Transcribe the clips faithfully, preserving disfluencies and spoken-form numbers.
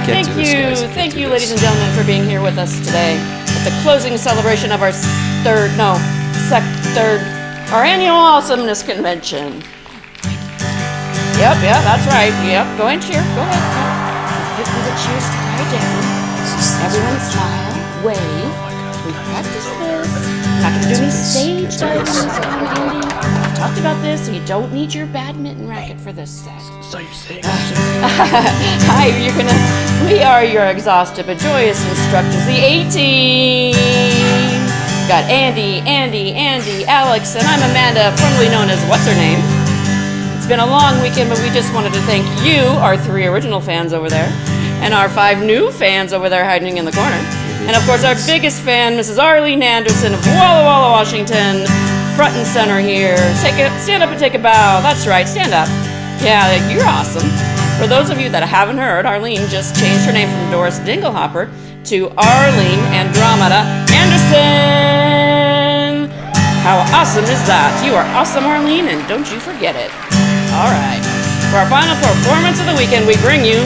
Thank do you, this, guys. thank do you, this. ladies and gentlemen, for being here with us today at the closing celebration of our third, no, sec, third, our annual awesomeness convention. Yep, yeah, that's right. Yep, go and cheer. Go ahead. Wait for the cheers to die down. Everyone smile, wave. We've practiced this. I'm not going to do any stage diving this time, Andy. I've talked about this, so you don't need your badminton racket for this set. So you're saying? Hi, you're gonna. We are your exhausted but joyous instructors, the A-Team. Got Andy, Andy, Andy, Alex, and I'm Amanda, formerly known as What's Her Name. It's been a long weekend, but we just wanted to thank you, our three original fans over there, and our five new fans over there hiding in the corner. And of course, our biggest fan, Missus Arlene Anderson of Walla Walla, Washington, front and center here. Take a, stand up and take a bow. That's right, stand up. Yeah, you're awesome. For those of you that haven't heard, Arlene just changed her name from Doris Dinglehopper to Arlene Andromeda Anderson. How awesome is that? You are awesome, Arlene, and don't you forget it. All right. For our final performance of the weekend, we bring you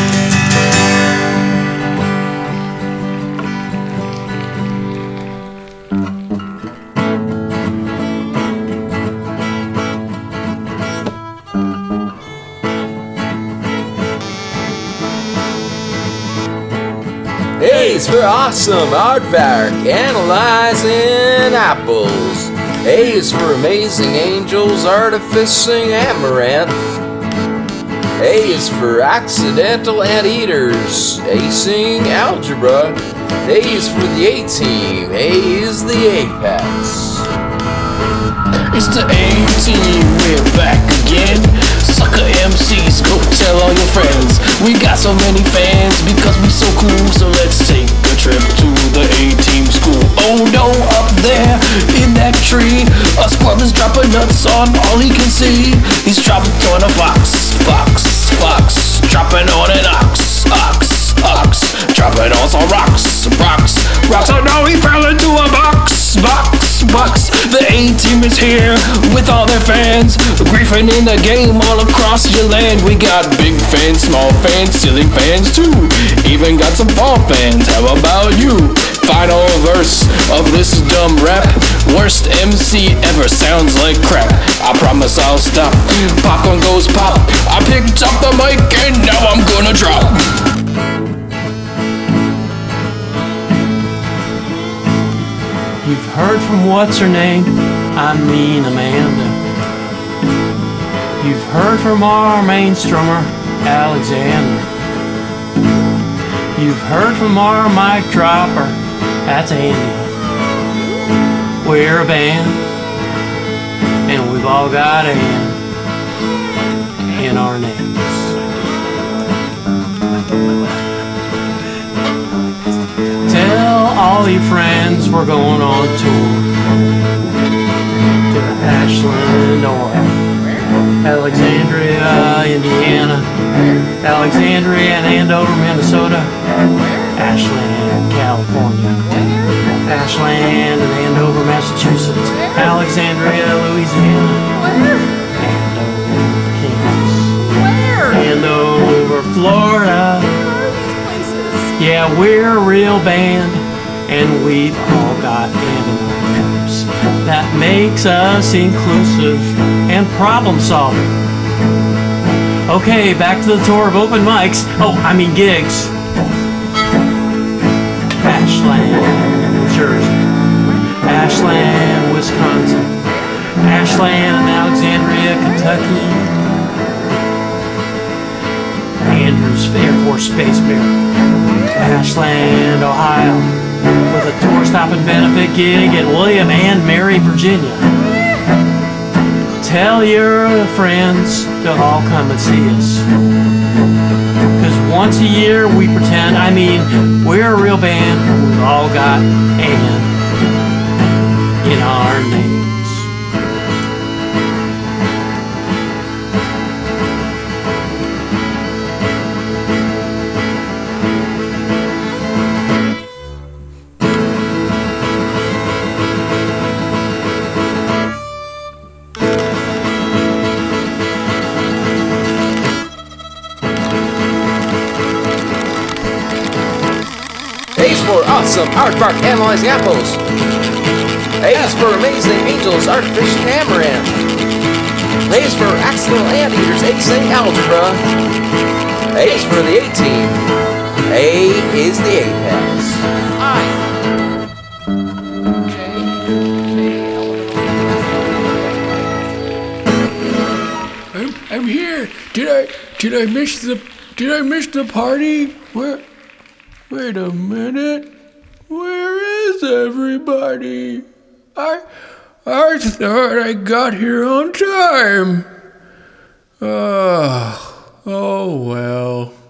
A's for awesome aardvark, analyzing apples. A's for amazing angels, artificing amaranth. A is for accidental anteaters, acing algebra. A is for the A-Team, A is the apex. It's the A-Team, we're back again. Sucker M Cs, go tell all your friends. We got so many fans because we so cool. So let's take a trip to the A-Team school. Oh no, up there in that tree, a squirrel is dropping nuts on all he can see. He's dropping on a fox, fox, fox, dropping on an ox, ox, ox, dropping on some rocks, rocks, rocks. Oh no, he fell into a box, box, box. The A-Team is here with all their fans, griefing in the game all across your land. We got big fans, small fans, ceiling fans too. Even got some fall fans. How about you? Final verse of this dumb rap. Worst M C ever, sounds like crap. I promise I'll stop. Popcorn goes pop. I picked up the mic and now I'm gonna drop. You've heard from what's her name? I mean Amanda. You've heard from our main strummer, Alexander. You've heard from our mic dropper, that's Andy. We're a band, and we've all got Ann in our names. Tell all your friends we're going on tour to Ashland or Alexandria, Indiana, Alexandria and Andover, Minnesota, Ashland, California, Ashland and Andover, Massachusetts, Alexandria, Louisiana, Andover, Kansas, Andover, Florida. Yeah, we're a real band, and we've all got names. That makes us inclusive and problem solving. Okay, back to the tour of open mics. Oh, I mean gigs. Ashland, New Jersey. Ashland, Wisconsin. Ashland and Alexandria, Kentucky. Andrews Air Force Space Bear. Ashland, Ohio, with a tour stopping benefit gig at William and Mary, Virginia. Tell your friends to all come and see us. Cause once a year we pretend, I mean, we're a real band, we've all got Ann in our names. for awesome aardvark analyzing apples. A is for amazing angels, artificial amaranth. A is for accidental anteaters, acing algebra. A is for the A-team. A is the Apex. I. I'm, I'm here. Did I did I miss the did I miss the party? Where? Wait a minute. Where is everybody? I I thought I got here on time. Oh, oh well.